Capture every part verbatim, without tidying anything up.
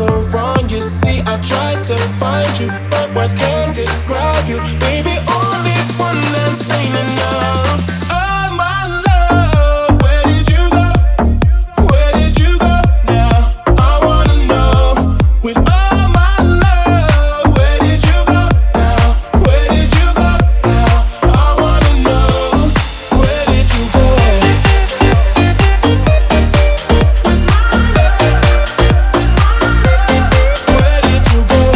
so wrong. You see, I tried to find you, but words can't describe you. Baby, only one that's ain't enough. Oh, my love, where did you go? Where did you go now? I wanna know. With all my love, where did you go now? Where did you go now? I wanna know. Where did you go? Where did you go?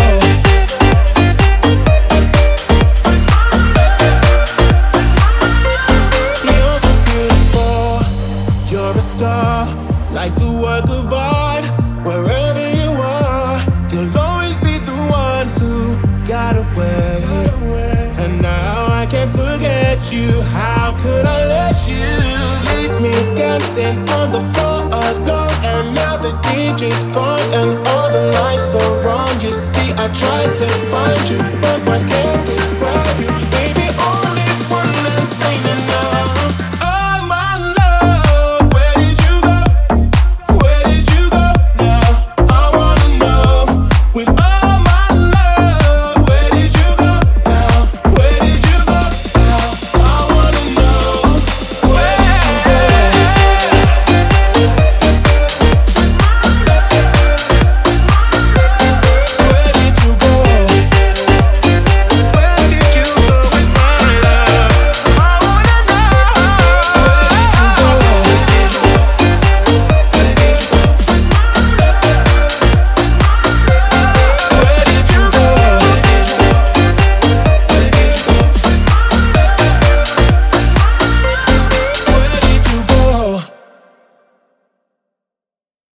You're so beautiful. You're a star, like a work of art. Wherever you are, you'll always be the one who got away. And now I can't forget you. How could I let you leave me dancing on the floor alone? And now the D J's gone and all the lights are wrong. You see, I tried to find you, but what's